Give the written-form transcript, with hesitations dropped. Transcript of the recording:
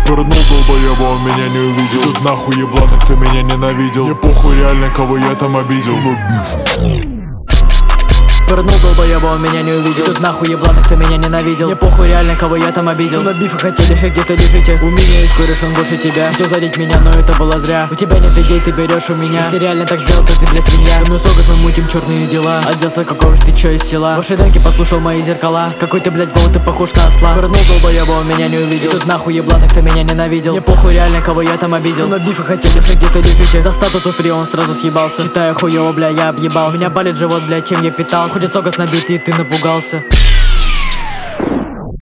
Вернул долбоеба, он меня не увидел. Тут нахуй ебланок, ты меня ненавидел. Мне похуй реально, кого я там обидел. Вернул долбоеба, он меня не увидел. Тут нахуй ебланок, ты меня ненавидел. Мне похуй реально, кого я там обидел. На бифы хотели, что где-то лежите. У меня есть кореш, он больше тебя. Хотел задеть меня, но это было зря. У тебя нет идей, ты берешь у меня. Если реально так сделал, то ты для свинья. Со мной согас, мы мутим черные дела. Оделся какого ж ты чё из села. Ваши деньги послушал мои зеркала. Какой ты, блядь, гол, ты похож на осла. Вернул долбоеба, он меня не увидел. Тут нахуй ебланок, ты меня ненавидел. Мне похуй реально, кого я там обидел. На бифы хотели, что где-то лежите. Достал тату фри, он сразу съебался. Считаю хуёво, бля, я объебался. Меня балит живот, бля, чем я питался. Ходит согас на бит, и ты напугался.